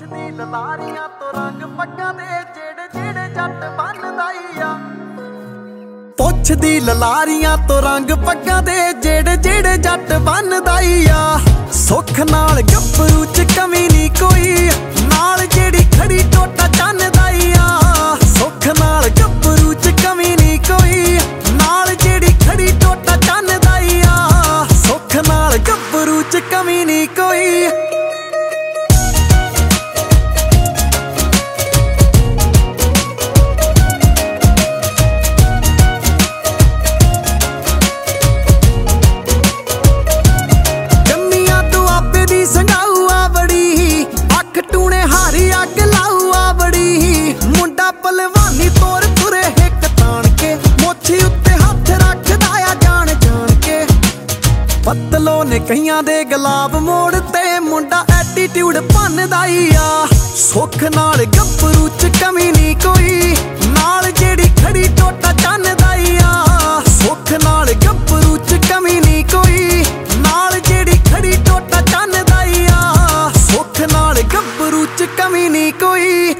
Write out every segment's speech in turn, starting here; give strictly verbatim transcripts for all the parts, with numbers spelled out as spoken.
ਪੁੱਛਦੀ ਲਲਾਰੀਆਂ ਤੋਂ ਰੰਗ ਪੱਗਾਂ ਦੇ ਜਿਹੜੇ ਜਿਹੜੇ ਜੱਟ ਬੰਨਦਾ ਈ ਆ। ਪੁੱਛਦੀ ਲਲਾਰੀਆਂ ਤੋਂ ਰੰਗ ਪੱਗਾਂ ਦੇ ਜਿਹੜੇ ਜਿਹੜੇ ਜੱਟ ਬੰਨਦਾ ਈ ਆ। ਸੁੱਖ ਨਾਲ ਗੱਭਰੂ ਚ ਕਮੀ ਨੀ ਕੋਈ, ਨਾਲ ਜਿਹੜੀ ਖੜੀ ਟੋਟਾ ਚੰਨਦਾ ਈ ਆ। ਸੁੱਖ ਨਾਲ ਗੱਭਰੂ ਚ ਕਮੀ ਨੀ ਕੋਈ, ਨਾਲ ਜਿਹੜੀ ਖੜੀ ਟੋਟਾ ਚੰਨਦਾ ਈ ਆ। ਸੁੱਖ ਨਾਲ ਗੱਭਰੂ ਚ ਕਮੀ ਨੀ ਕੋਈ। ਸੰਗਾਊ ਆ ਬੜੀ, ਅੱਖ ਟੂਣੇ ਹਾਰੀ ਅੱਗ ਲਾਊ ਆ ਬੜੀ। ਮੁੰਡਾ ਭਲਵਾਨੀ ਤੋਰ ਤੁਰੇ ਹਿੱਕ ਤਾਣ ਕੇ, ਮੋਛੀ ਉੱਤੇ ਹੱਥ ਰੱਖਦਾ ਆ ਜਾਣ ਜਾਣ ਕੇ। ਪਤਲੋ ਨੇ ਕਈਆਂ ਦੇ ਗੁਲਾਬ ਮੋੜ ਤੇ, ਮੁੰਡਾ ਐਟੀਟਿਊਡ ਭੰਨਦਾ ਈ ਆ। ਸੁੱਖ ਨਾਲ ਗੱਭਰੂ ਚ ਕਮੀ ਨੀ ਕੋਈ, ਨਾਲ ਜਿਹੜੀ ਖੜੀ ਟੋਟਾ ਚੰਨਦਾ ਈ ਆ। ਸੁੱਖ ਨਾਲ ਗੱਭਰੂ ਚ ਕਮੀ ਨੀ ਕੋਈ, ਨਾਲ ਜਿਹੜੀ ਖੜੀ ਟੋਟਾ ਚੰਨਦਾ ਈ ਆ। ਸੁੱਖ ਨਾਲ ਗੱਭਰੂ ਚ ਕਮੀ ਨੀ ਕੋਈ।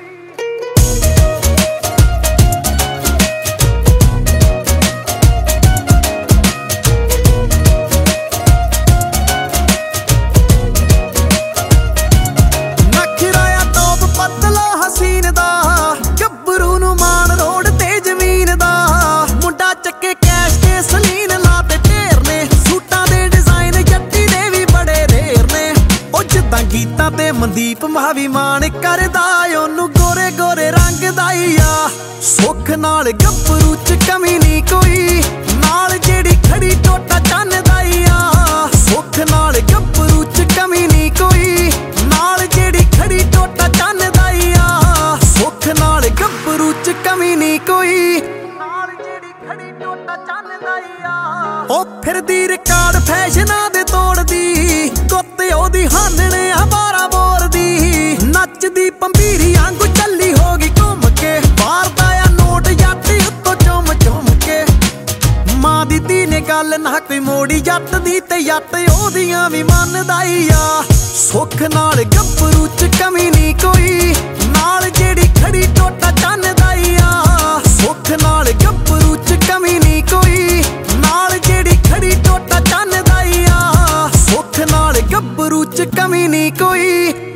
ਨਖਰਾ ਆ ਟੋਪ ਪਤਲਾ ਹਸੀਨ ਦਾ, ਗੱਭਰੂ ਨੂੰ ਮਾਣ ਰੋਡ ਤੇ ਜ਼ਮੀਨ ਦਾ। ਮੁੰਡਾ ਚੱਕੇ ਕੈਸ਼ ਤੇ ਸਲੀਨ ਲਾ ਤੇ ਢੇਰ ਨੇ, ਸੂਟਾਂ ਦੇ ਡਿਜ਼ਾਈਨ ਜੱਟੀ ਦੇ ਵੀ ਬੜੇ ਰੇਰ ਨੇ। ਉਹ ਜਿੱਦਾਂ ਗੀਤਾਂ ਤੇ ਮਨਦੀਪ ਮਹਾਵੀ ਮਾਣ ਕਰਦਾ, ਉਹਨੂੰ ਗੋਰੇ ਗੋਰੇ ਰੰਗ ਦਾ ਈ ਆ। ਸੁੱਖ ਨਾਲ ਗੱਭਰੂ ਚ ਕਮੀ ਨੀ ਕੋਈ, ਨਾਲ ਜਿਹੜੀ ਖੜੀ ਟੋਟਾ ਚੰਨਦਾ ਈ ਆ। ਸੁੱਖ ਨਾਲ ਗੱਭਰੂ ਚ ਕਮੀ ਨੀ ਕੋਈ, ਨਾਲ ਜਿਹੜੀ ਖੜੀ ਟੋਟਾ ਚੰਨਦਾ ਈ ਆ। ਸੁੱਖ ਨਾਲ ਗੱਭਰੂ ਚ ਕਮੀ ਨੀ ਕੋਈ, ਨਾਲ ਜਿਹੜੀ ਖੜੀ ਟੋਟਾ ਚੰਨਦਾ ਈ ਆ। ਉਹ ਫਿਰਦੀ ਰਿਕਾਰਡ ਫੈਸ਼ਨਾਂ ਦੇ ਤੋੜਦੀ, ਗੁੱਤ ਉਹਦੀ ਹਾਨਣ ਆ ਬਾਰਾਂ ਬੋਰ ਦੀ। ਨੱਚਦੀ ਪੰਬੀਰੀ ਵਾਂਗੂ ਚੱਲੀ ਹੋ ਗਈ ਘੁੰਮ ਕੇ, ਮਾਰਦਾ ਆ ਨੋਟ ਜੱਟ ਉੱਤੋਂ ਚੁੰਮ ਚੁੰਮ ਕੇ। ਮਾਂ ਦੀ ਧੀ ਨੇ ਗੱਲ ਨਾ ਕੋਈ ਮੋੜੀ ਜੱਟ ਦੀ, ਤੇ ਜੱਟ ਉਹਦੀਆਂ ਵੀ ਮੰਨਦਾ ਈ ਆ। ਸੁੱਖ ਨਾਲ ਗੱਭਰੂ ਚ ਕਮੀ ਨੀ ਕੋਈ, ਨਾਲ ਜਿਹੜੀ ਖੜੀ ਟੋਟਾ ਚੰਨਦਾ ਈ ਆ। ਸੁੱਖ ਨਾਲ ਗੱਭਰੂ ਚ ਕਮੀ ਨੀ ਕੋਈ, ਨਾਲ ਜਿਹੜੀ ਖੜੀ ਟੋਟਾ ਚੰਨਦਾ ਈ ਆ। ਸੁੱਖ ਨਾਲ ਗੱਭਰੂ ਚ ਕਮੀ ਨੀ ਕੋਈ।